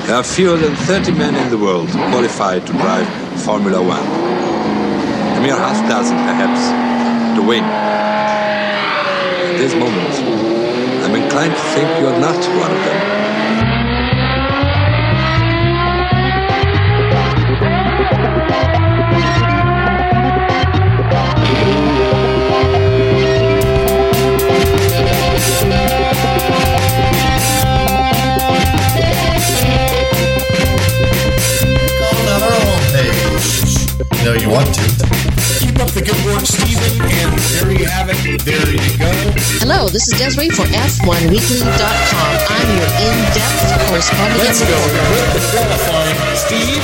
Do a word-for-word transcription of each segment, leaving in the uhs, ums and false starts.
There are fewer than thirty men in the world qualified to drive Formula One. A mere half dozen, perhaps, to win. At this moment, I'm inclined to think you're not one of them. No, you want to. Keep up the good work, Stephen, and there you have it. There you go. Hello, this is Desiree for F one weekly dot com. I'm your in-depth correspondent. Let's go with the qualifying, Steve.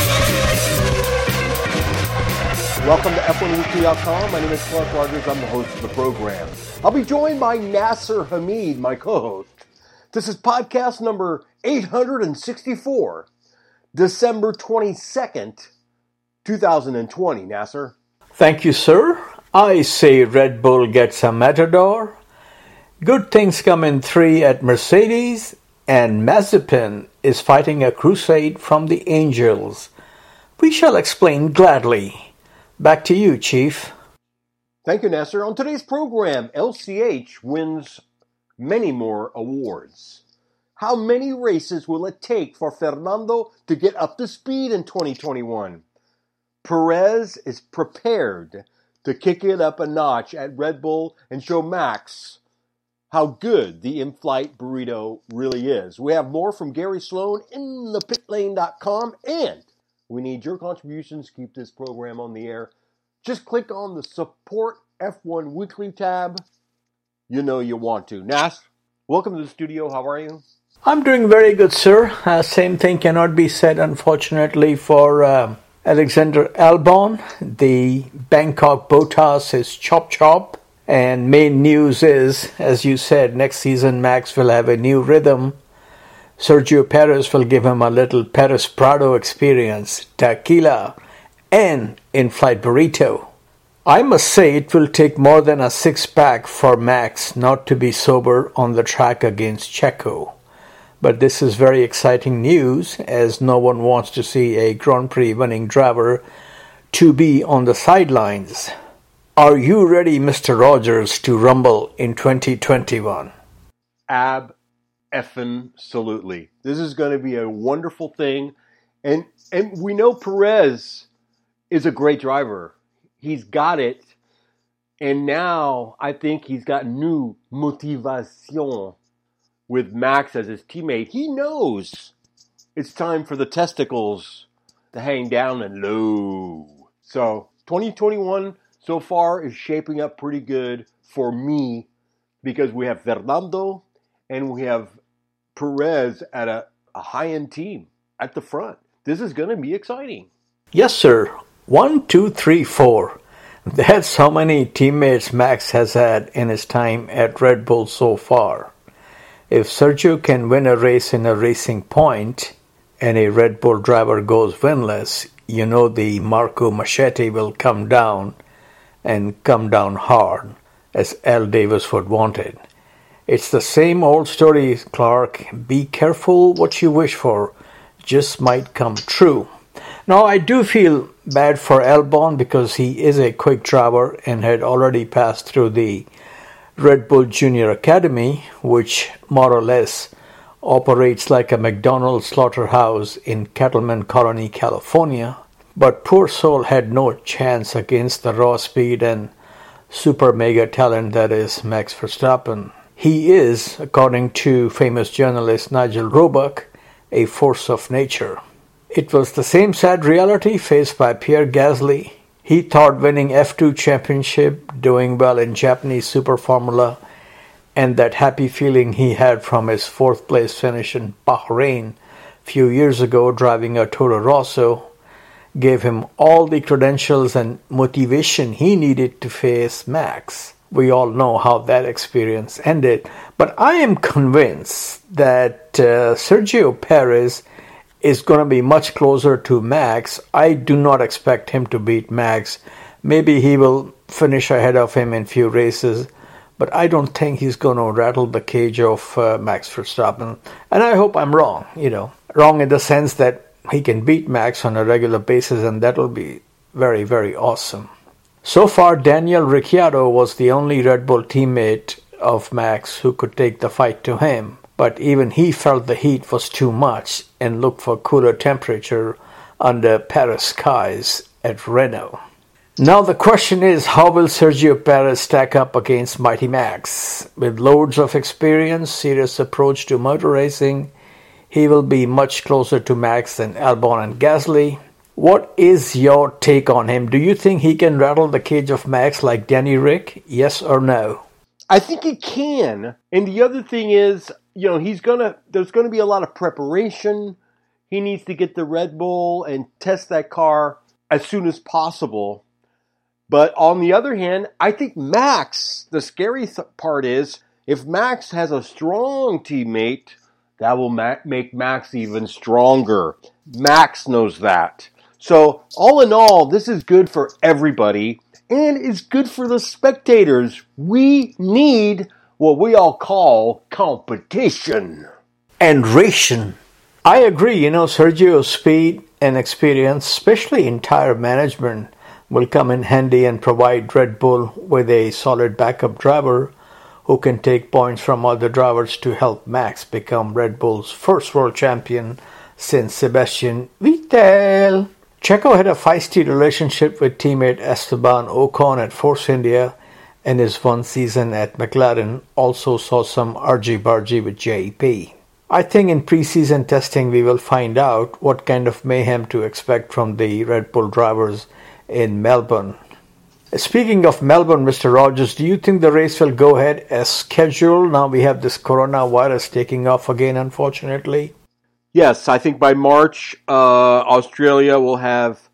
Welcome to F one weekly dot com. My name is Clark Rogers. I'm the host of the program. I'll be joined by Nasser Hamid, my co-host. This is podcast number eight hundred sixty-four, December twenty-second, two thousand twenty, Nasser. Thank you, sir. I say Red Bull gets a Matador. Good things come in three at Mercedes, and Mazepin is fighting a crusade from the angels. We shall explain gladly. Back to you, Chief. Thank you, Nasser. On today's program, L C H wins many more awards. How many races will it take for Fernando to get up to speed in twenty twenty-one? Perez is prepared to kick it up a notch at Red Bull and show Max how good the in-flight burrito really is. We have more from Gary Sloan in the pit lane dot com, and we need your contributions to keep this program on the air. Just click on the Support F one Weekly tab. You know you want to. Nas, welcome to the studio. How are you? I'm doing very good, sir. Uh, same thing cannot be said, unfortunately, for Uh... Alexander Albon. The Bangkok Bottas is chop chop, and main news is, as you said, next season Max will have a new rhythm. Sergio Perez will give him a little Perez Prado experience, tequila, and in-flight burrito. I must say it will take more than a six-pack for Max not to be sober on the track against Checo. But this is very exciting news, as no one wants to see a Grand Prix winning driver to be on the sidelines. Are you ready, Mister Rogers, to rumble in twenty twenty-one? Ab-effin-solutely. This is going to be a wonderful thing. And, and we know Perez is a great driver. He's got it. And now I think he's got new motivation with Max as his teammate. He knows it's time for the testicles to hang down and low. So twenty twenty-one so far is shaping up pretty good for me because we have Fernando and we have Perez at a, a high-end team at the front. This is going to be exciting. Yes, sir. One, two, three, four. That's how many teammates Max has had in his time at Red Bull so far. If Sergio can win a race in a Racing Point and a Red Bull driver goes winless, you know the Marco Machete will come down and come down hard, as Al Davis would want it. It's the same old story, Clark. Be careful what you wish for. Just might come true. Now, I do feel bad for Albon because he is a quick driver and had already passed through the Red Bull Junior Academy, which more or less operates like a McDonald's slaughterhouse in Cattleman Colony, California. But poor soul had no chance against the raw speed and super mega talent that is Max Verstappen. He is, according to famous journalist Nigel Roebuck, a force of nature. It was the same sad reality faced by Pierre Gasly. He thought winning F two championship, doing well in Japanese Super Formula, and that happy feeling he had from his fourth place finish in Bahrain a few years ago driving a Toro Rosso gave him all the credentials and motivation he needed to face Max. We all know how that experience ended. But I am convinced that uh, Sergio Perez is going to be much closer to Max. I do not expect him to beat Max. Maybe he will finish ahead of him in few races, but I don't think he's going to rattle the cage of uh, Max Verstappen. And I hope I'm wrong, you know. wrong in the sense that he can beat Max on a regular basis, and that will be very, very awesome. So far, Daniel Ricciardo was the only Red Bull teammate of Max who could take the fight to him, but even he felt the heat was too much and looked for cooler temperature under Paris skies at Renault. Now the question is, how will Sergio Perez stack up against Mighty Max? With loads of experience, serious approach to motor racing, he will be much closer to Max than Albon and Gasly. What is your take on him? Do you think he can rattle the cage of Max like Danny Rick? Yes or no? I think he can. And the other thing is, you know, he's gonna. There's going to be a lot of preparation. He needs to get the Red Bull and test that car as soon as possible. But on the other hand, I think Max, the scary th- part is, if Max has a strong teammate, that will ma- make Max even stronger. Max knows that. So, all in all, this is good for everybody, and it's good for the spectators. We need what we all call competition. And ration. I agree, you know, Sergio's speed and experience, especially in tire management, will come in handy and provide Red Bull with a solid backup driver who can take points from other drivers to help Max become Red Bull's first world champion since Sebastian Vettel. Checo had a feisty relationship with teammate Esteban Ocon at Force India, and his one season at McLaren also saw some argy-bargy with J P. I think in pre-season testing we will find out what kind of mayhem to expect from the Red Bull drivers in Melbourne. Speaking of Melbourne, Mister Rogers, do you think the race will go ahead as scheduled? Now we have this coronavirus taking off again, unfortunately. Yes, I think by March, uh, Australia will have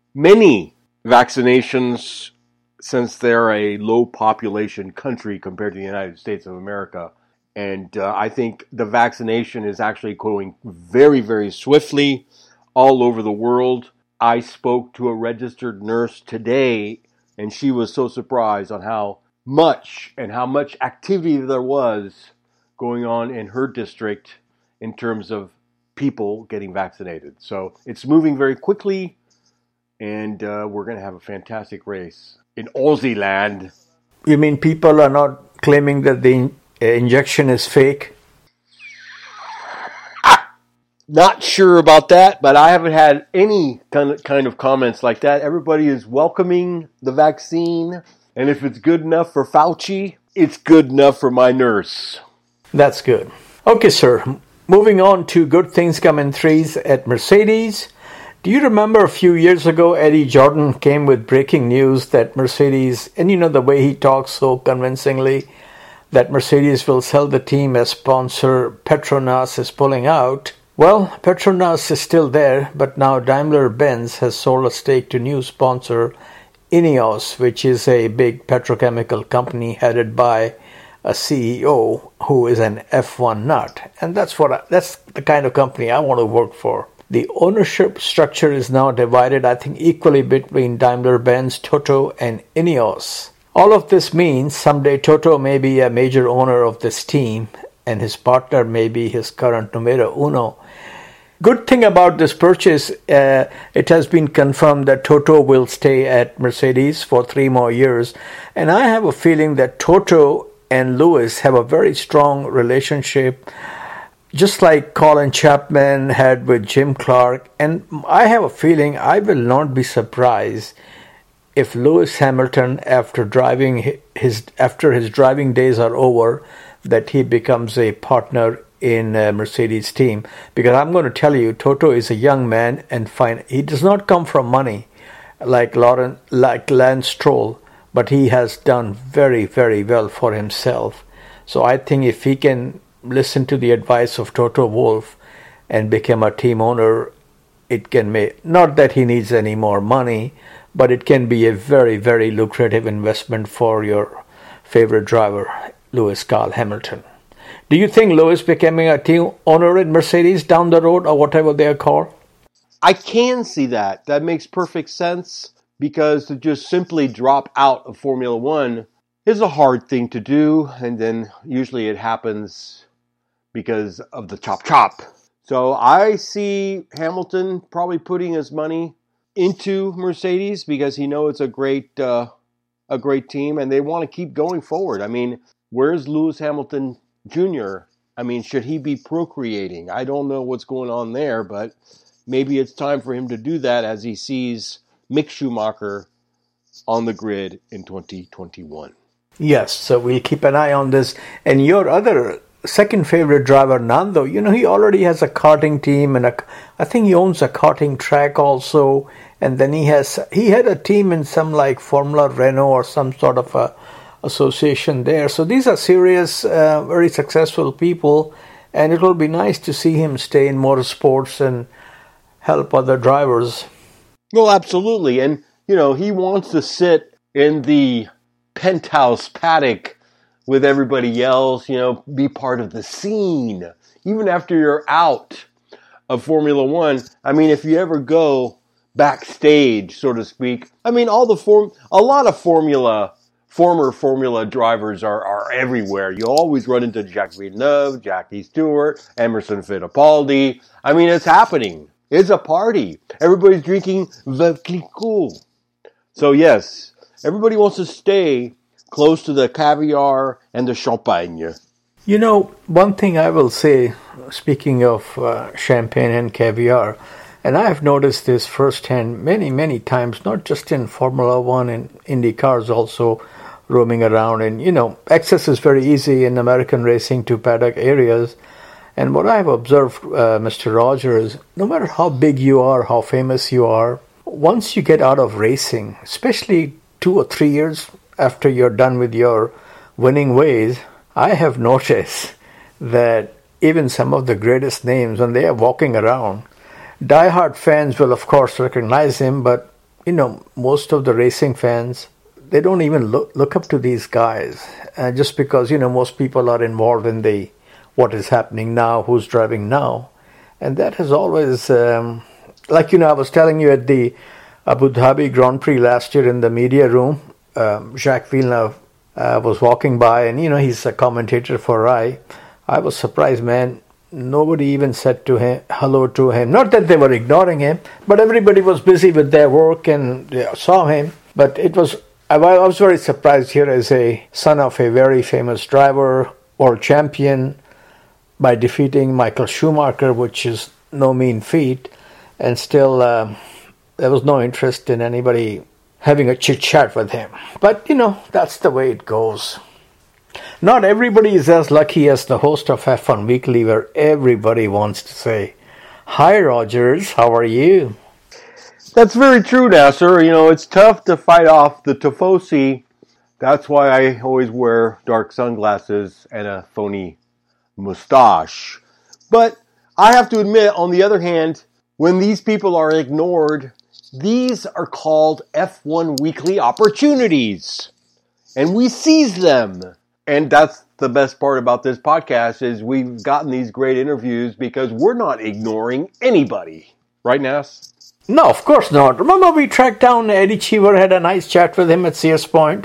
many vaccinations since they're a low population country compared to the United States of America. And uh, I think the vaccination is actually going very, very swiftly all over the world. I spoke to a registered nurse today, and she was so surprised on how much and how much activity there was going on in her district in terms of people getting vaccinated. So it's moving very quickly, and uh, we're going to have a fantastic race in Aussie land. You mean people are not claiming that the injection is fake? Not sure about that, but I haven't had any kind of, kind of comments like that. Everybody is welcoming the vaccine, and if it's good enough for Fauci, it's good enough for my nurse. That's good. Okay, sir. Moving on to good things come in threes at Mercedes. Do you remember a few years ago, Eddie Jordan came with breaking news that Mercedes, and you know the way he talks so convincingly, that Mercedes will sell the team as sponsor Petronas is pulling out. Well, Petronas is still there, but now Daimler-Benz has sold a stake to new sponsor Ineos, which is a big petrochemical company headed by a C E O who is an F one nut. And that's what I, that's the kind of company I want to work for. The ownership structure is now divided, I think, equally between Daimler-Benz, Toto, and Ineos. All of this means someday Toto may be a major owner of this team, and his partner may be his current numero uno. Good thing about this purchase, uh, it has been confirmed that Toto will stay at Mercedes for three more years. And I have a feeling that Toto and Lewis have a very strong relationship, just like Colin Chapman had with Jim Clark. And I have a feeling I will not be surprised if Lewis Hamilton, after driving his after his driving days are over, that he becomes a partner in a Mercedes team. Because I'm going to tell you, Toto is a young man and fine. He does not come from money like Lauren, like Lance Stroll, but he has done very, very well for himself. So I think if he can listen to the advice of Toto Wolff and become a team owner, it can make, not that he needs any more money, but it can be a very, very lucrative investment for your favorite driver, Lewis Carl Hamilton. Do you think Lewis becoming a team owner in Mercedes down the road, or whatever they are called? I can see that. That makes perfect sense, because to just simply drop out of Formula One is a hard thing to do, and then usually it happens because of the chop chop. So I see Hamilton probably putting his money into Mercedes because he knows it's a great uh, a great team and they want to keep going forward. I mean, where's Lewis Hamilton Junior? I mean, should he be procreating? I don't know what's going on there, but maybe it's time for him to do that as he sees Mick Schumacher on the grid in twenty twenty-one. Yes, so we'll keep an eye on this. And your other second favorite driver, Nando, you know, he already has a karting team, and a, I think he owns a karting track also. And then he has he had a team in some like Formula Renault or some sort of a association there. So these are serious, uh, very successful people, and it will be nice to see him stay in motorsports and help other drivers. Well, absolutely. And, you know, he wants to sit in the penthouse paddock with everybody else, you know, be part of the scene. Even after you're out of Formula One, I mean, if you ever go backstage, so to speak, I mean, all the form, a lot of Formula, former Formula drivers are, are everywhere. You always run into Jacques Villeneuve, Jackie Stewart, Emerson Fittipaldi. I mean, it's happening. It's a party. Everybody's drinking Veuve Clicquot. So yes, everybody wants to stay close to the caviar and the champagne. You know, one thing I will say, speaking of uh, champagne and caviar, and I have noticed this firsthand many, many times, not just in Formula One and Indy cars, also roaming around. And, you know, access is very easy in American racing to paddock areas. And what I have observed, uh, Mister Rogers, no matter how big you are, how famous you are, once you get out of racing, especially two or three years after you're done with your winning ways, I have noticed that even some of the greatest names, when they are walking around, diehard fans will, of course, recognize him, but, you know, most of the racing fans, they don't even look, look up to these guys, uh, just because, you know, most people are involved in the what is happening now, who's driving now. And that has always, um, like, you know, I was telling you at the Abu Dhabi Grand Prix last year in the media room, um, Jacques Villeneuve uh, was walking by, and, you know, he's a commentator for R A I. I was surprised, man. Nobody even said to him, hello to him. Not that they were ignoring him, but everybody was busy with their work and they saw him. But it was, I was very surprised here as a son of a very famous driver, world champion, by defeating Michael Schumacher, which is no mean feat, and still uh, there was no interest in anybody having a chit-chat with him. But, you know, that's the way it goes. Not everybody is as lucky as the host of F one Weekly, where everybody wants to say, "Hi, Rogers, how are you?" That's very true, Nasser. You know, it's tough to fight off the tifosi. That's why I always wear dark sunglasses and a phony mustache. But I have to admit, on the other hand, when these people are ignored, these are called F one Weekly opportunities. And we seize them. And that's the best part about this podcast is we've gotten these great interviews because we're not ignoring anybody. Right, Nas? No, of course not. Remember we tracked down Eddie Cheever, had a nice chat with him at Sears Point?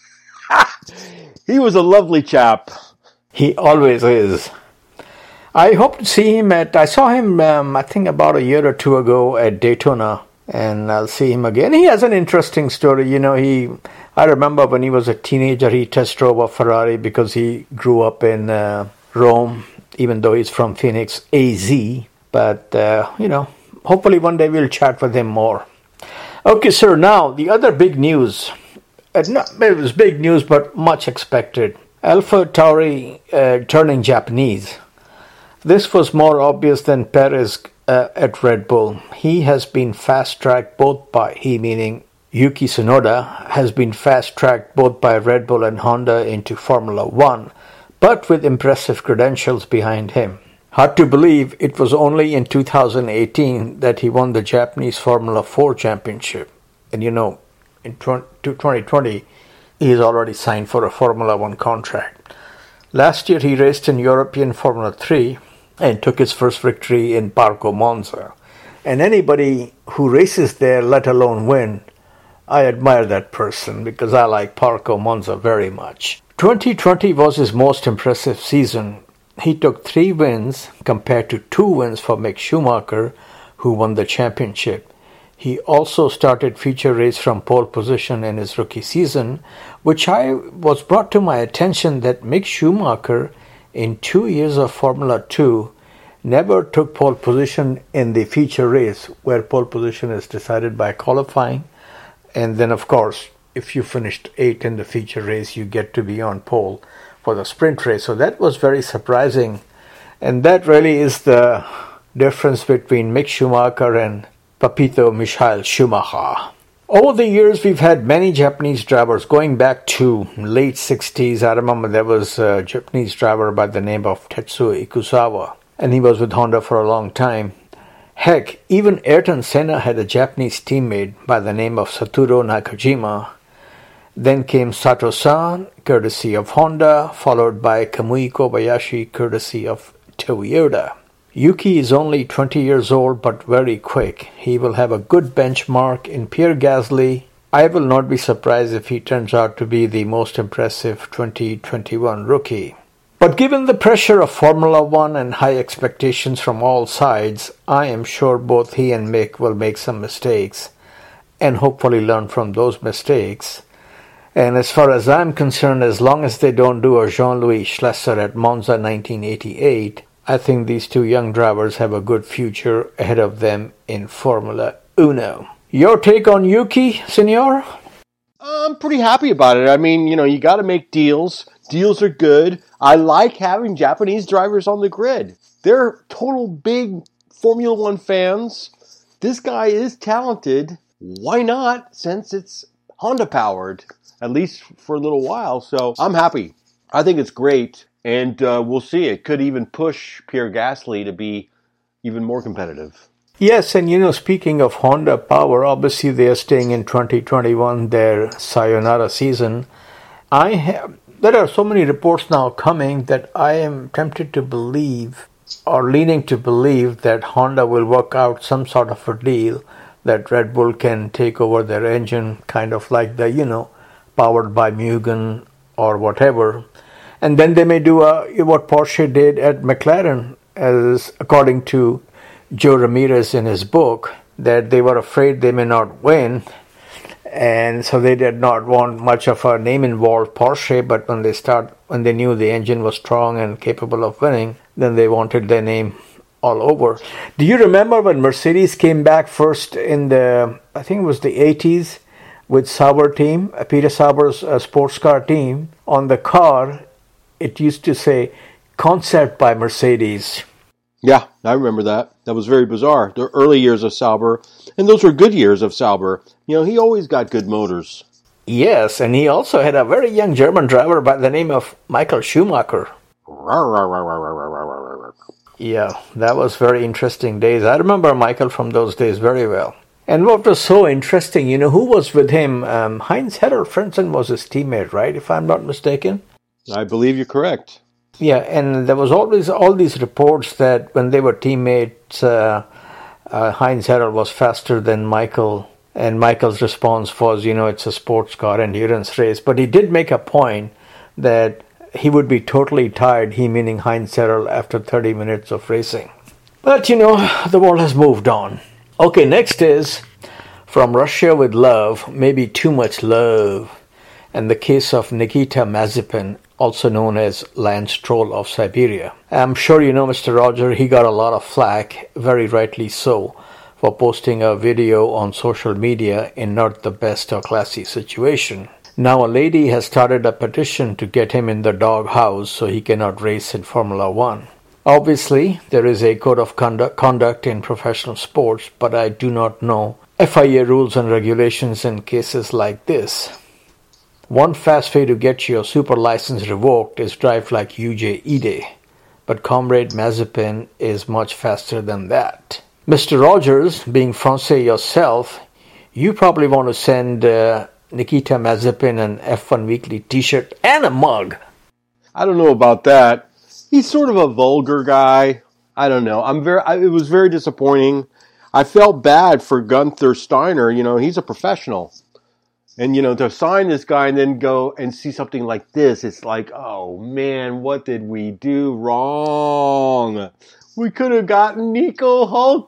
He was a lovely chap. He always is. I hope to see him at, I saw him, um, I think about a year or two ago at Daytona, and I'll see him again. He has an interesting story. You know, he, I remember when he was a teenager, he test drove a Ferrari because he grew up in uh, Rome, even though he's from Phoenix, A Z. But, uh, you know, hopefully one day we'll chat with him more. Okay, sir, now the other big news. Uh, not, it was big news, but much expected. Alpha Tauri uh, turning Japanese. This was more obvious than Perez uh, at Red Bull. He has been fast-tracked both by, he meaning Yuki Tsunoda, has been fast-tracked both by Red Bull and Honda into Formula One, but with impressive credentials behind him. Hard to believe it was only in two thousand eighteen that he won the Japanese Formula Four championship. And you know, in twenty twenty, he is already signed for a Formula One contract. Last year he raced in European Formula Three and took his first victory in Parco Monza. And anybody who races there, let alone win, I admire that person because I like Parco Monza very much. twenty twenty was his most impressive season, he took three wins compared to two wins for Mick Schumacher, who won the championship. He also started feature race from pole position in his rookie season, which I was brought to my attention that Mick Schumacher, in two years of Formula two, never took pole position in the feature race, where pole position is decided by qualifying. And then, of course, if you finished eighth in the feature race, you get to be on pole for the sprint race. So that was very surprising. And that really is the difference between Mick Schumacher and Pepito Michael Schumacher. Over the years, we've had many Japanese drivers going back to late sixties. I remember there was a Japanese driver by the name of Tetsuo Ikusawa, and he was with Honda for a long time. Heck, even Ayrton Senna had a Japanese teammate by the name of Satoru Nakajima. Then came Sato-san, courtesy of Honda, followed by Kamui Kobayashi, courtesy of Toyota. Yuki is only twenty years old but very quick. He will have a good benchmark in Pierre Gasly. I will not be surprised if he turns out to be the most impressive twenty twenty-one rookie. But given the pressure of Formula One and high expectations from all sides, I am sure both he and Mick will make some mistakes and hopefully learn from those mistakes. And as far as I'm concerned, as long as they don't do a Jean-Louis Schlesser at Monza nineteen eighty-eight, I think these two young drivers have a good future ahead of them in Formula Uno. Your take on Yuki, senor? I'm pretty happy about it. I mean, you know, you got to make deals. Deals are good. I like having Japanese drivers on the grid. They're total big Formula One fans. This guy is talented. Why not, since it's Honda powered, at least for a little while. So I'm happy. I think it's great. And uh, we'll see. It could even push Pierre Gasly to be even more competitive. Yes, and you know, speaking of Honda power, obviously they are staying in twenty twenty-one, their sayonara season. I have, there are so many reports now coming that I am tempted to believe, or leaning to believe, that Honda will work out some sort of a deal that Red Bull can take over their engine, kind of like the, you know, powered by Mugen or whatever. And then they may do a, what Porsche did at McLaren, as according to Joe Ramirez in his book, that they were afraid they may not win, and so they did not want much of a name involved Porsche. But when they start, when they knew the engine was strong and capable of winning, then they wanted their name all over. Do you remember when Mercedes came back first in the, I think it was the eighties, with Sauber team, Peter Sauber's uh, sports car team? On the car, it used to say "Concept by Mercedes." Yeah, I remember that. That was very bizarre. The early years of Sauber, and those were good years of Sauber. You know, he always got good motors. Yes, and he also had a very young German driver by the name of Michael Schumacher. Yeah, that was very interesting days. I remember Michael from those days very well. And what was so interesting, you know, who was with him? Um, Heinz-Harald Frentzen was his teammate, right, if I'm not mistaken? I believe you're correct. Yeah, and there was always all these reports that when they were teammates, uh, uh, Heinz-Harald was faster than Michael, and Michael's response was, you know, it's a sports car endurance race. But he did make a point that he would be totally tired, he meaning Heinz-Harald, after thirty minutes of racing. But, you know, the world has moved on. Okay, next is From Russia with Love, Maybe Too Much Love, and the case of Nikita Mazepin, also known as Lance Stroll of Siberia. I'm sure you know Mister Roger. He got a lot of flack, very rightly so, for posting a video on social media in not the best or classy situation. Now a lady has started a petition to get him in the doghouse so he cannot race in Formula One. Obviously, there is a code of conduct, conduct in professional sports, but I do not know F I A rules and regulations in cases like this. One fast way to get your super license revoked is drive like U J Ide, but Comrade Mazepin is much faster than that. Mister Rogers, being Francais yourself, you probably want to send uh, Nikita Mazepin an F one Weekly t-shirt and a mug. I don't know about that. He's sort of a vulgar guy. I don't know. I'm very. I, it was very disappointing. I felt bad for Gunther Steiner. You know, he's a professional. And, you know, to sign this guy and then go and see something like this, it's like, oh, man, what did we do wrong? We could have gotten Nico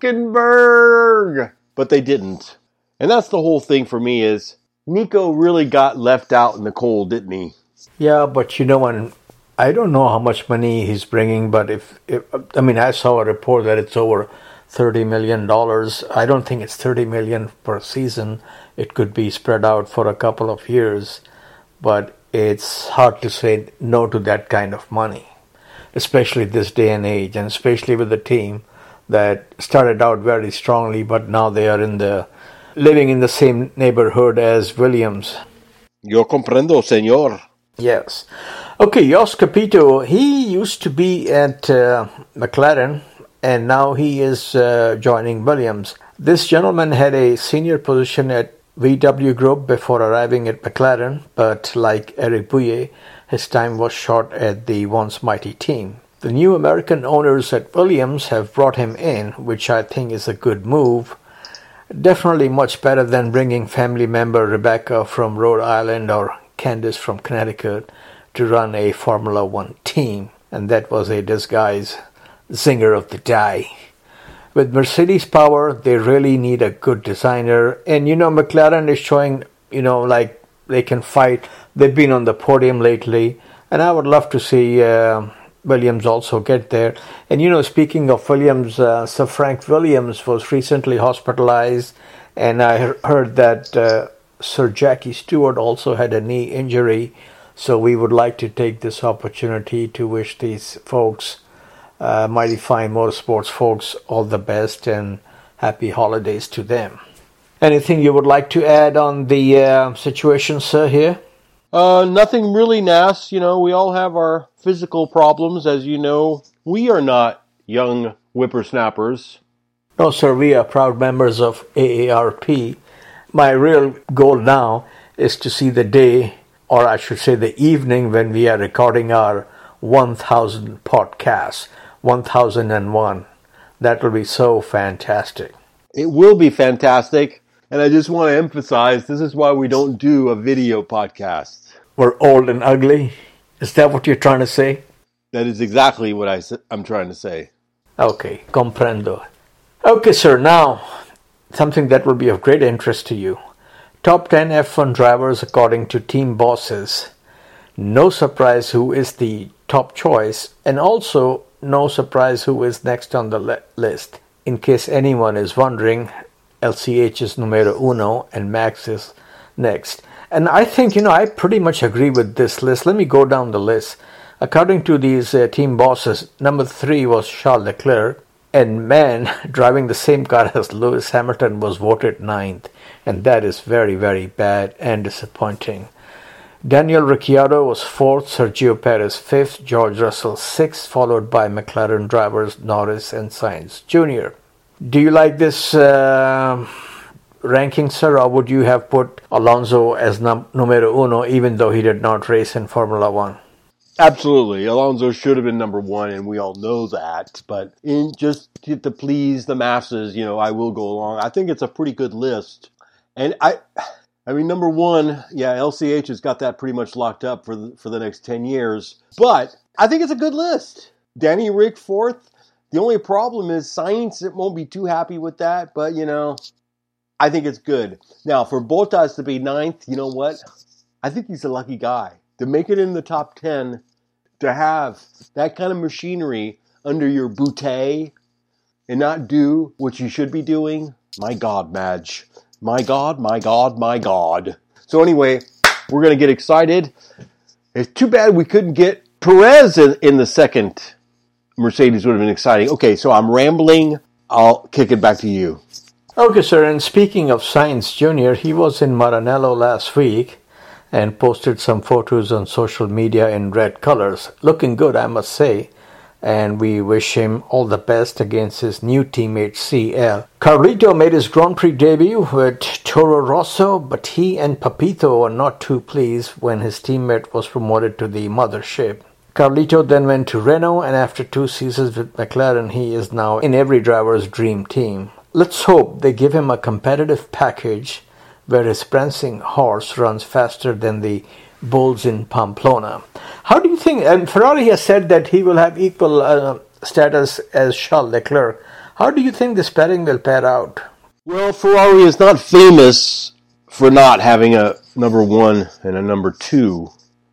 Hulkenberg. But they didn't. And that's the whole thing for me is Nico really got left out in the cold, didn't he? Yeah, but you know, and I don't know how much money he's bringing, but if, if I mean, I saw a report that it's over thirty million dollars. I don't think it's thirty million dollars per season. It could be spread out for a couple of years, but it's hard to say no to that kind of money, especially this day and age, and especially with a team that started out very strongly, but now they are in the living in the same neighborhood as Williams. Yo comprendo, señor. Yes. Okay, Jos Capito, he used to be at uh, McLaren, and now he is uh, joining Williams. This gentleman had a senior position at V W Group before arriving at McLaren, but like Eric Bouyer, his time was short at the once mighty team. The new American owners at Williams have brought him in, which I think is a good move. Definitely much better than bringing family member Rebecca from Rhode Island or Candice from Connecticut to run a Formula One team, and that was a disguise zinger of the day. With Mercedes power, they really need a good designer, and you know, McLaren is showing, you know, like they can fight. They've been on the podium lately, and I would love to see uh, Williams also get there. And you know, speaking of Williams, uh, Sir Frank Williams was recently hospitalized, and I heard that uh, Sir Jackie Stewart also had a knee injury. So we would like to take this opportunity to wish these folks, uh, Mighty Fine Motorsports folks, all the best and happy holidays to them. Anything you would like to add on the uh, situation, sir, here? Uh, nothing really, Nas. You know, we all have our physical problems. As you know, we are not young whippersnappers. No, sir, we are proud members of A A R P. My real goal now is to see the day, or I should say the evening, when we are recording our one thousandth podcast, one thousand one. That will be so fantastic. It will be fantastic. And I just want to emphasize, this is why we don't do a video podcast. We're old and ugly? Is that what you're trying to say? That is exactly what I, I'm trying to say. Okay, comprendo. Okay, sir, now, something that will be of great interest to you. Top ten F one drivers according to team bosses. No surprise who is the top choice, and also no surprise who is next on the le- list. In case anyone is wondering, L C H is numero uno and Max is next. And I think, you know, I pretty much agree with this list. Let me go down the list. According to these uh, team bosses, number three was Charles Leclerc. And man, driving the same car as Lewis Hamilton was voted ninth. And that is very, very bad and disappointing. Daniel Ricciardo was fourth, Sergio Perez fifth, George Russell sixth, followed by McLaren drivers Norris and Sainz Junior Do you like this uh, ranking, sir, or would you have put Alonso as num- numero uno even though he did not race in Formula One? Absolutely. Alonso should have been number one, and we all know that. But in just to, to please the masses, you know, I will go along. I think it's a pretty good list. And I I mean, number one, yeah, L C H has got that pretty much locked up for the, for the next ten years. But I think it's a good list. Danny Rick fourth. The only problem is Sainz won't be too happy with that. But, you know, I think it's good. Now, for Bottas to be ninth, you know what? I think he's a lucky guy. To make it in the top ten, to have that kind of machinery under your bootay and not do what you should be doing, my God, Madge. My God, my God, my God. So anyway, we're going to get excited. It's too bad we couldn't get Perez in, in the second. Mercedes would have been exciting. Okay, so I'm rambling. I'll kick it back to you. Okay, sir, and speaking of Sainz Junior, he was in Maranello last week and posted some photos on social media in red colors. Looking good, I must say. And we wish him all the best against his new teammate C L. Carlito made his Grand Prix debut with Toro Rosso, but he and Papito were not too pleased when his teammate was promoted to the mothership. Carlito then went to Renault, and after two seasons with McLaren, he is now in every driver's dream team. Let's hope they give him a competitive package where his prancing horse runs faster than the bulls in Pamplona. How do you think, and Ferrari has said that he will have equal uh, status as Charles Leclerc. How do you think this pairing will pair out? Well, Ferrari is not famous for not having a number one and a number two.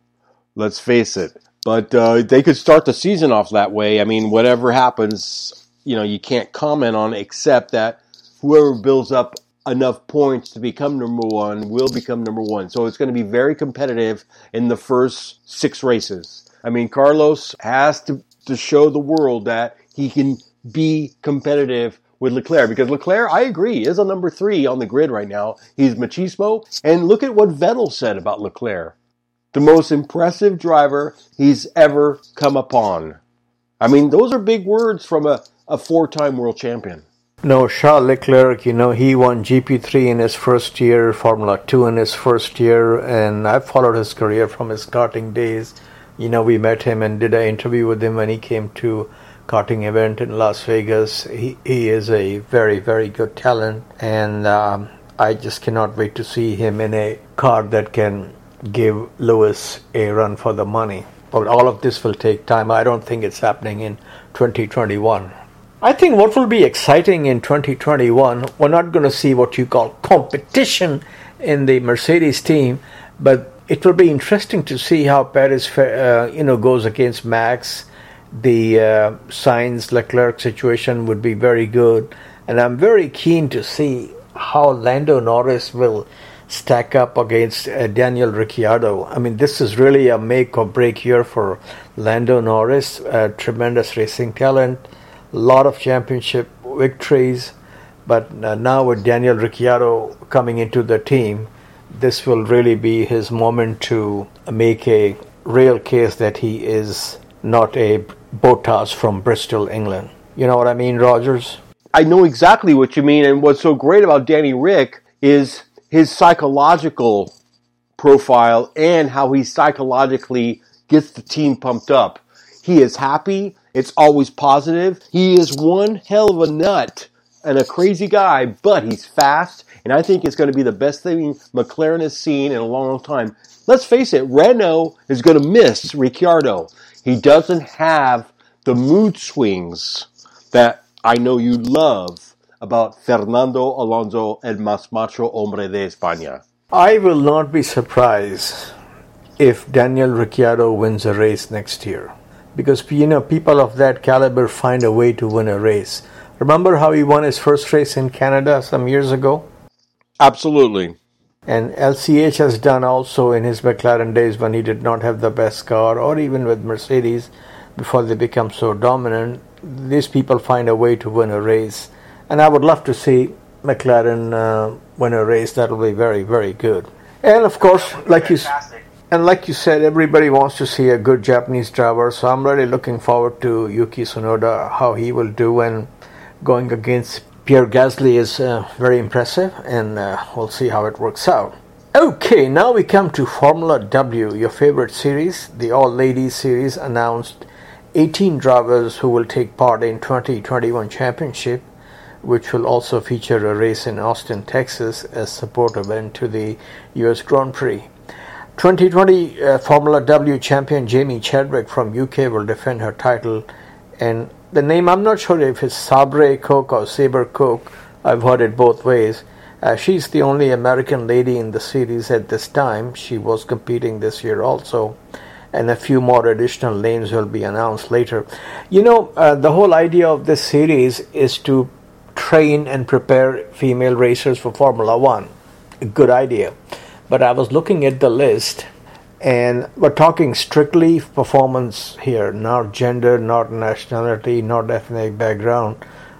Let's face it. But uh, they could start the season off that way. I mean, whatever happens, you know, you can't comment on except that whoever builds up enough points to become number one will become number one. So it's going to be very competitive in the first six races. I mean, Carlos has to, to show the world that he can be competitive with Leclerc, because Leclerc, I agree, is a number three on the grid right now. He's machismo. And look at what Vettel said about Leclerc. The most impressive driver he's ever come upon. I mean, those are big words from a, a four-time world champion. No, Charles Leclerc, you know, he won G P three in his first year, Formula two in his first year, and I've followed his career from his karting days. You know, we met him and did an interview with him when he came to karting event in Las Vegas. He, he is a very, very good talent, and um, I just cannot wait to see him in a car that can give Lewis a run for the money. But all of this will take time. I don't think it's happening in twenty twenty-one. I think what will be exciting in twenty twenty-one, we're not going to see what you call competition in the Mercedes team, but it will be interesting to see how Perez, uh, you know, goes against Max. The uh, Sainz Leclerc situation would be very good, and I'm very keen to see how Lando Norris will stack up against uh, Daniel Ricciardo. I mean, this is really a make or break year for Lando Norris. Uh, tremendous racing talent, a lot of championship victories, but uh, now with Daniel Ricciardo coming into the team, this will really be his moment to make a real case that he is not a Bottas from Bristol, England. You know what I mean, Rogers? I know exactly what you mean, and what's so great about Danny Rick is his psychological profile and how he psychologically gets the team pumped up. He is happy. It's always positive. He is one hell of a nut and a crazy guy, but he's fast, and I think it's going to be the best thing McLaren has seen in a long, long time. Let's face it, Renault is going to miss Ricciardo. He doesn't have the mood swings that I know you love about Fernando Alonso, el más macho hombre de España. I will not be surprised if Daniel Ricciardo wins a race next year, because, you know, people of that caliber find a way to win a race. Remember how he won his first race in Canada some years ago? Absolutely. And L C H has done also in his McLaren days when he did not have the best car, or even with Mercedes before they become so dominant. These people find a way to win a race. And I would love to see McLaren uh, win a race. That will be very, very good. And of course, like you, and like you said, everybody wants to see a good Japanese driver. So I'm really looking forward to Yuki Tsunoda, how he will do, and going against Pierre Gasly is uh, very impressive, and uh, we'll see how it works out. Okay, now we come to Formula W, your favorite series. The all-ladies series announced eighteen drivers who will take part in twenty twenty-one championship, which will also feature a race in Austin, Texas, as support event to the U S Grand Prix. twenty twenty uh, Formula W champion Jamie Chadwick from U K will defend her title, and the name, I'm not sure if it's Sabre Cook or Sabre Cook. I've heard it both ways. Uh, she's the only American lady in the series at this time. She was competing this year also, and a few more additional names will be announced later. You know, uh, the whole idea of this series is to train and prepare female racers for Formula One. A good idea. But I was looking at the list, and we're talking strictly performance here, not gender, not nationality, not ethnic background,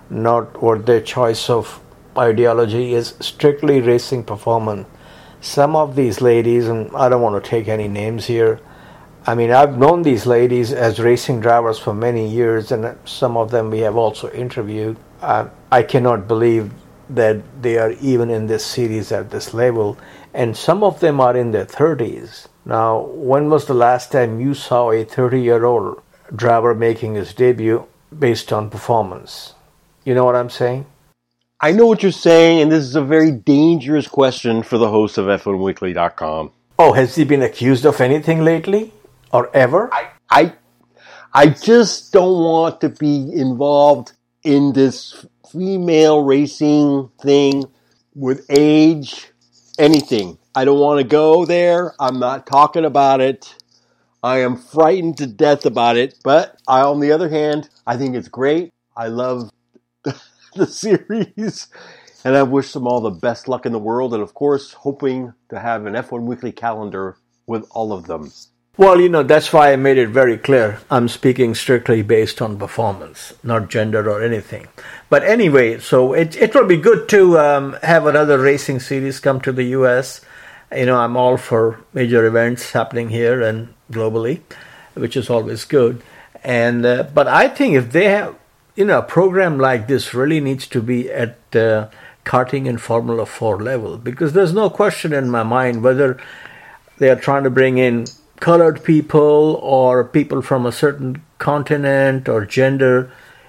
not what their choice of ideology is, strictly racing performance. Some of these ladies, and I don't want to take any names here, I mean, I've known these ladies as racing drivers for many years, and some of them we have also interviewed. Uh, I cannot believe that they are even in this series at this level, and some of them are in their thirties. Now, when was the last time you saw a thirty-year-old driver making his debut based on performance? You know what I'm saying? I know what you're saying, and this is a very dangerous question for the host of F one Weekly dot com. Oh, has he been accused of anything lately? Or ever? I, I, I just don't want to be involved in this female racing thing with age, anything. I don't want to go there. I'm not talking about it. I am frightened to death about it. But I, on the other hand, I think it's great. I love the series. And I wish them all the best luck in the world. And of course, hoping to have an F one Weekly calendar with all of them. Well, you know, that's why I made it very clear. I'm speaking strictly based on performance, not gender or anything. But anyway, so it it will be good to um, have another racing series come to the U S. You know, I'm all for major events happening here and globally, which is always good. And uh, but I think if they have, you know, a program like this really needs to be at uh, karting and Formula four level, because there's no question in my mind whether they are trying to bring in colored people or people from a certain continent or gender.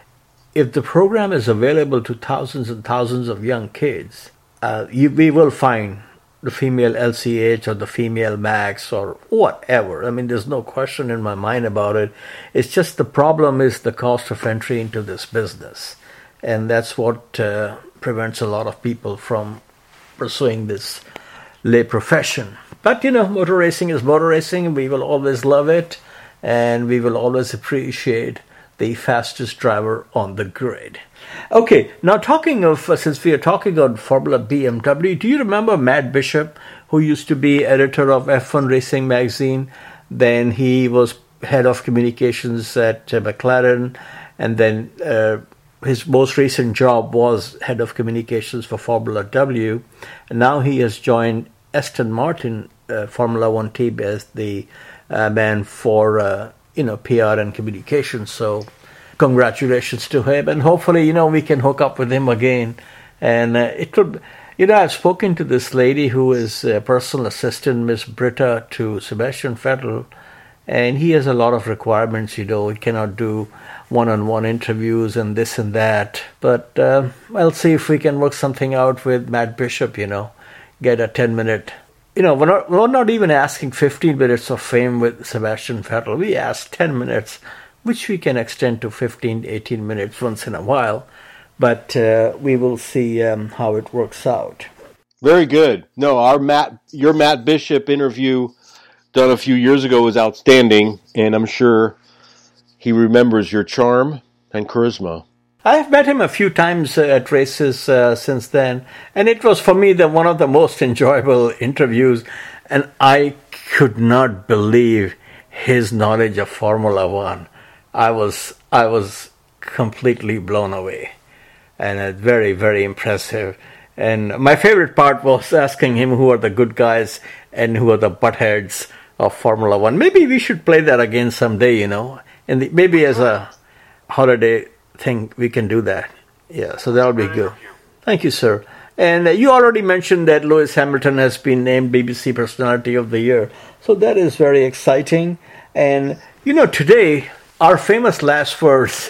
If the program is available to thousands and thousands of young kids, uh, you, we will find the female L C H or the female Max or whatever. I mean, there's no question in my mind about it. It's just the problem is the cost of entry into this business. And that's what uh, prevents a lot of people from pursuing this lay profession. But, you know, motor racing is motor racing. We will always love it. And we will always appreciate the fastest driver on the grid. Okay, now talking of, uh, since we are talking on Formula B M W, do you remember Matt Bishop, who used to be editor of F one Racing Magazine? Then he was head of communications at uh, McLaren. And then uh, his most recent job was head of communications for Formula W. And now he has joined Aston Martin uh, Formula One team as the uh, man for uh, you know P R and communications. So congratulations to him, and hopefully you know we can hook up with him again. And uh, it could, you know, I've spoken to this lady who is a personal assistant, Miss Britta, to Sebastian Vettel, and he has a lot of requirements. You know, he cannot do one-on-one interviews and this and that. But uh, I'll see if we can work something out with Matt Bishop. You know. Get a ten-minute, you know, we're not, we're not even asking fifteen minutes of fame with Sebastian Vettel. We ask ten minutes, which we can extend to fifteen, eighteen minutes once in a while. But uh, we will see um, how it works out. Very good. No, our Matt, your Matt Bishop interview done a few years ago was outstanding, and I'm sure he remembers your charm and charisma. I've met him a few times uh, at races uh, since then, and it was for me the one of the most enjoyable interviews, and I could not believe his knowledge of Formula One. I was I was completely blown away, and uh, very, very impressive. And my favorite part was asking him who are the good guys and who are the buttheads of Formula One. Maybe we should play that again someday, you know, and the, maybe as a holiday thing we can do that. Yeah, so that'll be good. Thank you, sir. And uh, you already mentioned that Lewis Hamilton has been named B B C Personality of the Year. So that is very exciting. And, you know, today, our famous last words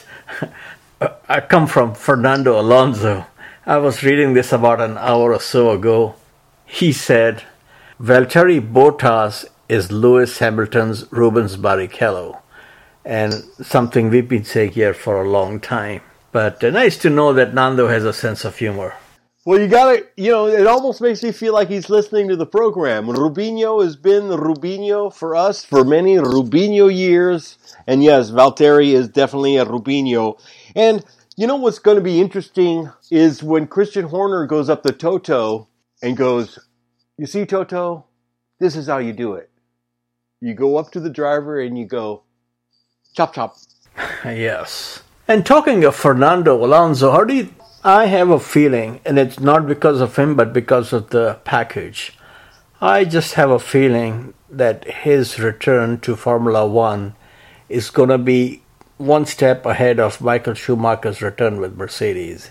come from Fernando Alonso. I was reading this about an hour or so ago. He said, Valtteri Bottas is Lewis Hamilton's Rubens Barrichello. And something we've been saying here for a long time. But uh, nice to know that Nando has a sense of humor. Well, you gotta, you know, it almost makes me feel like he's listening to the program. Rubinho has been Rubinho for us for many Rubinho years. And yes, Valtteri is definitely a Rubinho. And you know what's going to be interesting is when Christian Horner goes up to Toto and goes, you see, Toto, this is how you do it. You go up to the driver and you go, chop, chop. Yes. And talking of Fernando Alonso, how do you, I have a feeling, and it's not because of him, but because of the package. I just have a feeling that his return to Formula One is going to be one step ahead of Michael Schumacher's return with Mercedes.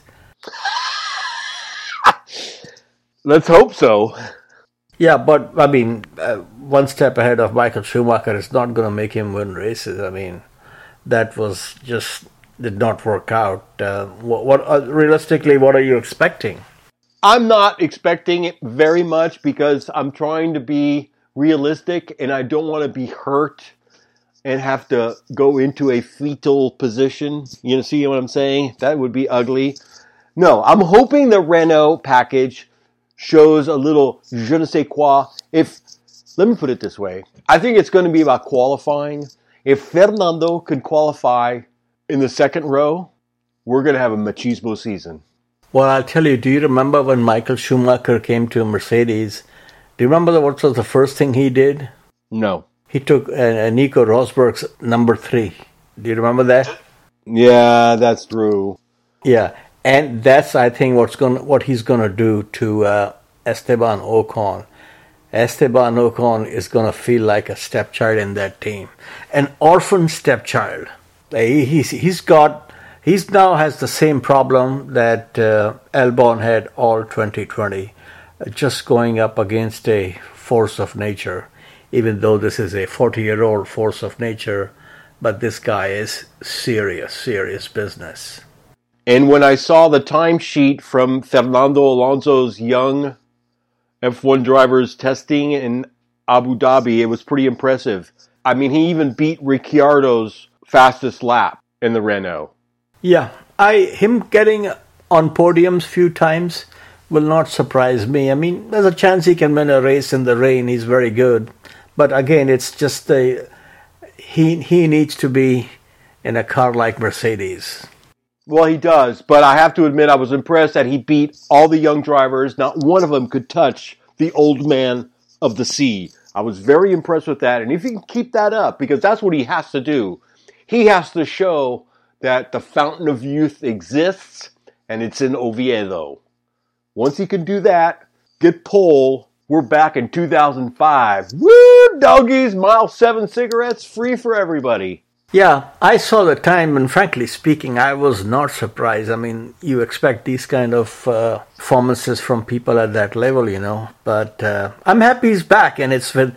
Let's hope so. Yeah, but, I mean, uh, one step ahead of Michael Schumacher is not going to make him win races. I mean, that was just did not work out. Uh, what, what uh, realistically, what are you expecting? I'm not expecting it very much because I'm trying to be realistic and I don't want to be hurt and have to go into a fetal position. You know, see what I'm saying? That would be ugly. No, I'm hoping the Renault package shows a little je ne sais quoi. If, let me put it this way. I think it's going to be about qualifying. If Fernando could qualify in the second row, we're going to have a machismo season. Well, I'll tell you, do you remember when Michael Schumacher came to Mercedes? Do you remember what was the first thing he did? No. He took uh, Nico Rosberg's number three. Do you remember that? Yeah, that's true. Yeah, and that's, I think, what's going what he's going to do to uh, Esteban Ocon. Esteban Ocon is going to feel like a stepchild in that team. An orphan stepchild. He, he's, he's got... He's now has the same problem that uh, Albon had all twenty twenty, uh, just going up against a force of nature, even though this is a forty-year-old force of nature, but this guy is serious, serious business. And when I saw the timesheet from Fernando Alonso's young F one drivers testing in Abu Dhabi, it was pretty impressive. I mean, he even beat Ricciardo's fastest lap in the Renault. Yeah, I him getting on podiums few times will not surprise me. I mean, there's a chance he can win a race in the rain. He's very good. But again, it's just a, he he needs to be in a car like Mercedes. Well, he does. But I have to admit, I was impressed that he beat all the young drivers. Not one of them could touch the old man of the sea. I was very impressed with that. And if he can keep that up, because that's what he has to do, he has to show that the fountain of youth exists, and it's in Oviedo. Once he can do that, get pole, we're back in two thousand five. Woo, doggies, mile seven cigarettes, free for everybody. Yeah, I saw the time, and frankly speaking, I was not surprised. I mean, you expect these kind of uh, performances from people at that level, you know. But uh, I'm happy he's back, and it's with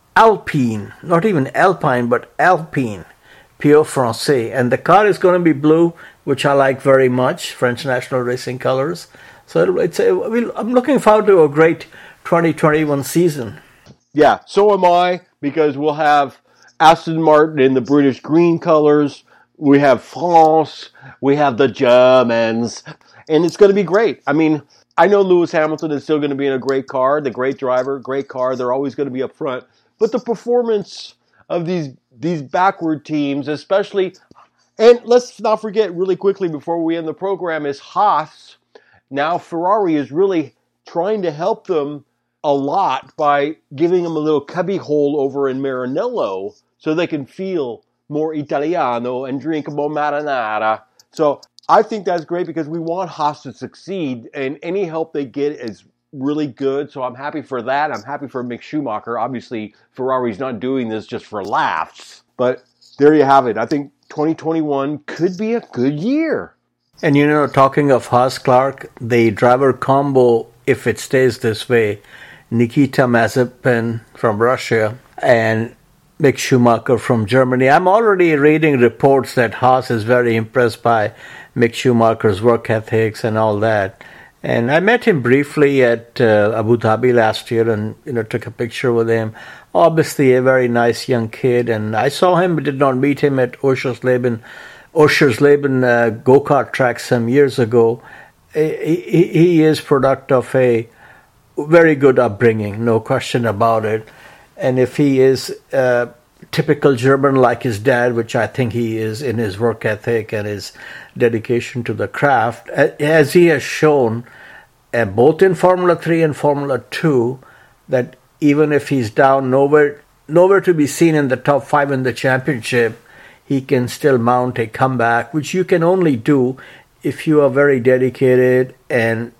Alpine, not even Alpine, but Alpine. Pure Francais, and the car is going to be blue, which I like very much, French National Racing colors. So it's a, I'm looking forward to a great twenty twenty-one season. Yeah, so am I, because we'll have Aston Martin in the British green colors, we have France, we have the Germans, and it's going to be great. I mean, I know Lewis Hamilton is still going to be in a great car, the great driver, great car, they're always going to be up front, but the performance of these these backward teams, especially, and let's not forget really quickly before we end the program, is Haas. Now Ferrari is really trying to help them a lot by giving them a little cubby hole over in Maranello so they can feel more Italiano and drink more marinara. So I think that's great because we want Haas to succeed, and any help they get is really good, so I'm happy for that. I'm happy for Mick Schumacher. Obviously, Ferrari's not doing this just for laughs, but there you have it. I think twenty twenty-one could be a good year. And you know, talking of Haas, Clark, the driver combo, if it stays this way, Nikita Mazepin from Russia and Mick Schumacher from Germany. I'm already reading reports that Haas is very impressed by Mick Schumacher's work ethics and all that. And I met him briefly at uh, Abu Dhabi last year and, you know, took a picture with him. Obviously a very nice young kid. And I saw him, but did not meet him at Oschersleben, Oschersleben uh, go-kart track some years ago. He, he, he is product of a very good upbringing, no question about it. And if he is uh, typical German like his dad, which I think he is in his work ethic and his dedication to the craft, as he has shown uh, both in Formula three and Formula two, that even if he's down nowhere, nowhere to be seen in the top five in the championship, he can still mount a comeback, which you can only do if you are very dedicated and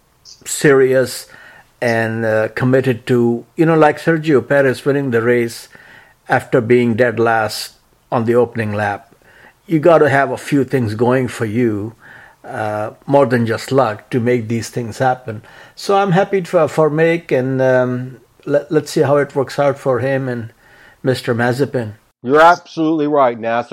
serious and uh, committed to, you know, like Sergio Perez winning the race after being dead last on the opening lap. You got to have a few things going for you, uh, more than just luck, to make these things happen. So I'm happy for, for Mick, and um, let, let's see how it works out for him and Mister Mazepin. You're absolutely right, Nasser.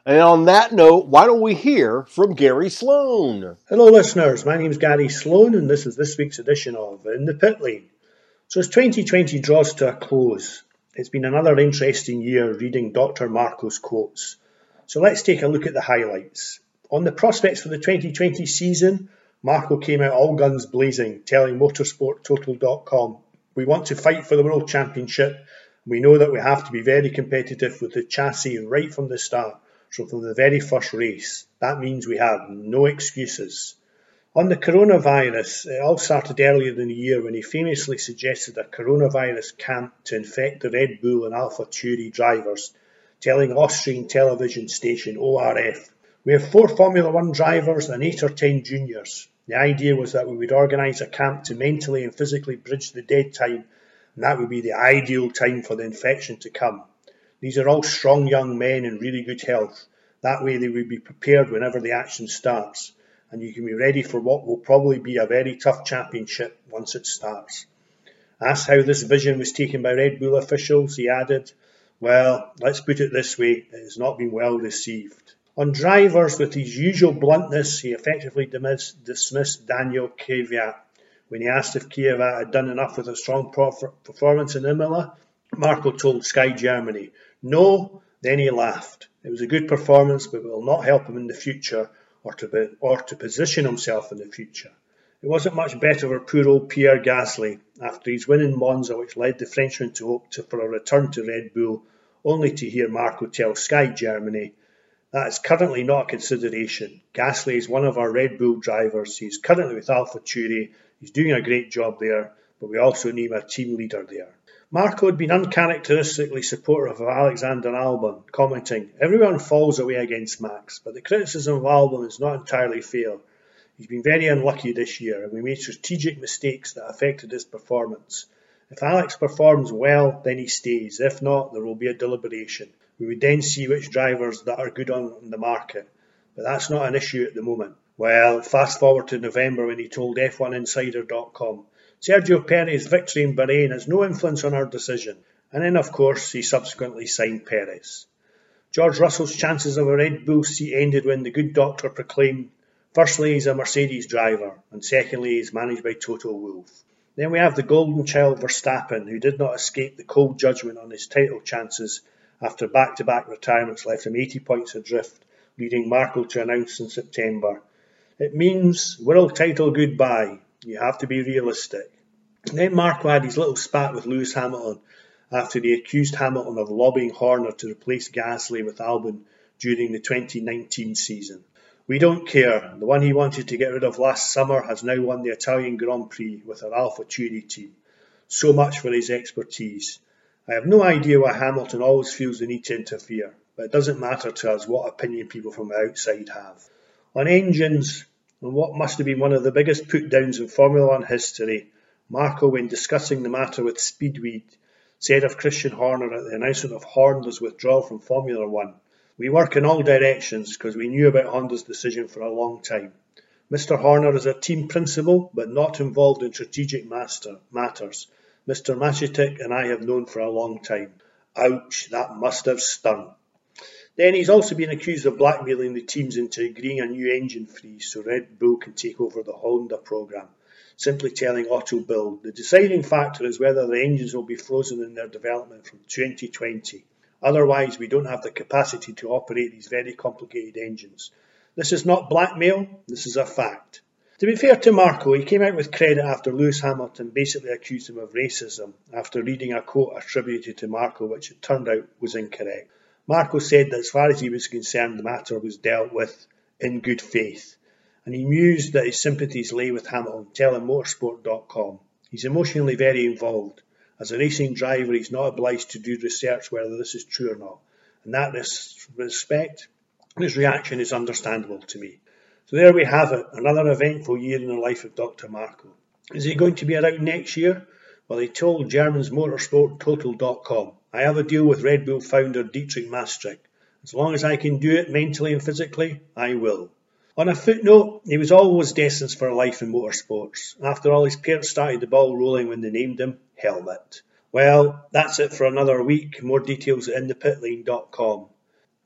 And on that note, why don't we hear from Gary Sloan? Hello listeners, my name is Gary Sloan and this is this week's edition of In the Pit Lane. So as twenty twenty draws to a close, it's been another interesting year reading Doctor Marco's quotes. So let's take a look at the highlights. On the prospects for the twenty twenty season, Marco came out all guns blazing, telling motorsport total dot com, "We want to fight for the World Championship. We know that we have to be very competitive with the chassis right from the start. So from the very first race, that means we have no excuses." On the coronavirus, it all started earlier in the year when he famously suggested a coronavirus camp to infect the Red Bull and AlphaTauri drivers, telling Austrian television station O R F, "We have four Formula One drivers and eight or ten juniors. The idea was that we would organise a camp to mentally and physically bridge the dead time, and that would be the ideal time for the infection to come. These are all strong young men in really good health. That way they would be prepared whenever the action starts, and you can be ready for what will probably be a very tough championship once it starts." Asked how this vision was taken by Red Bull officials, he added, "Well, let's put it this way, it has not been well received." On drivers, with his usual bluntness, he effectively dismissed Daniel Kvyat. When he asked if Kvyat had done enough with a strong performance in Imola, Marco told Sky Germany, "No," then he laughed. "It was a good performance, but it will not help him in the future or to, be, or to position himself in the future." It wasn't much better for poor old Pierre Gasly after his win in Monza, which led the Frenchman to hope to, for a return to Red Bull, only to hear Marco tell Sky Germany, "That is currently not a consideration. Gasly is one of our Red Bull drivers. He is currently with AlphaTauri. He's doing a great job there, but we also need a team leader there." Marco had been uncharacteristically supportive of Alexander Albon, commenting, "Everyone falls away against Max, but the criticism of Albon is not entirely fair. He's been very unlucky this year, and we made strategic mistakes that affected his performance. If Alex performs well, then he stays. If not, there will be a deliberation. We would then see which drivers that are good on the market, but that's not an issue at the moment." Well, fast forward to November when he told F one Insider dot com, "Sergio Perez's victory in Bahrain has no influence on our decision." And then, of course, he subsequently signed Perez. George Russell's chances of a Red Bull seat ended when the good doctor proclaimed, firstly, he's a Mercedes driver, and secondly, he's managed by Toto Wolff. Then we have the golden child Verstappen, who did not escape the cold judgment on his title chances after back-to-back retirements left him eighty points adrift, leading Marco to announce in September, "It means world title goodbye. You have to be realistic." And then Marco had his little spat with Lewis Hamilton after he accused Hamilton of lobbying Horner to replace Gasly with Albon during the twenty nineteen season. "We don't care. The one he wanted to get rid of last summer has now won the Italian Grand Prix with our AlphaTauri team. So much for his expertise. I have no idea why Hamilton always feels the need to interfere, but it doesn't matter to us what opinion people from the outside have." On engines, and what must have been one of the biggest put-downs in Formula One history, Marco, when discussing the matter with Speedweed, said of Christian Horner at the announcement of Honda's withdrawal from Formula One, "We work in all directions because we knew about Honda's decision for a long time. Mister Horner is a team principal, but not involved in strategic master matters. Mister Macitic and I have known for a long time." Ouch, that must have stung. Then he's also been accused of blackmailing the teams into agreeing a new engine freeze so Red Bull can take over the Honda programme, simply telling Auto Bild, "The deciding factor is whether the engines will be frozen in their development from twenty twenty. Otherwise, we don't have the capacity to operate these very complicated engines. This is not blackmail, this is a fact." To be fair to Marco, he came out with credit after Lewis Hamilton basically accused him of racism after reading a quote attributed to Marco which it turned out was incorrect. Marco said that as far as he was concerned, the matter was dealt with in good faith, and he mused that his sympathies lay with Hamilton, telling motorsport dot com, "He's emotionally very involved. As a racing driver, he's not obliged to do research whether this is true or not. In that respect, his reaction is understandable to me." So there we have it, another eventful year in the life of Doctor Marco. Is he going to be around next year? Well, he told German's motorsport total dot com, "I have a deal with Red Bull founder Dietrich Maastricht. As long as I can do it mentally and physically, I will." On a footnote, he was always destined for a life in motorsports. After all, his parents started the ball rolling when they named him Helmut. Well, that's it for another week. More details at in the pit lane dot com.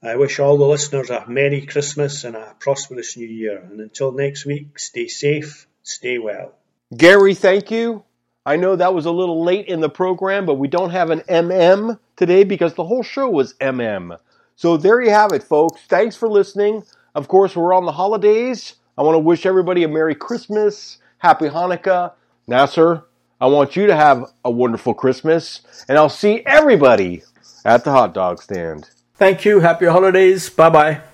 I wish all the listeners a Merry Christmas and a prosperous New Year. And until next week, stay safe, stay well. Gary, thank you. I know that was a little late in the program, but we don't have an M M today because the whole show was M M. So there you have it, folks. Thanks for listening. Of course, we're on the holidays. I want to wish everybody a Merry Christmas, Happy Hanukkah. Nasser, I want you to have a wonderful Christmas, and I'll see everybody at the hot dog stand. Thank you. Happy holidays. Bye-bye.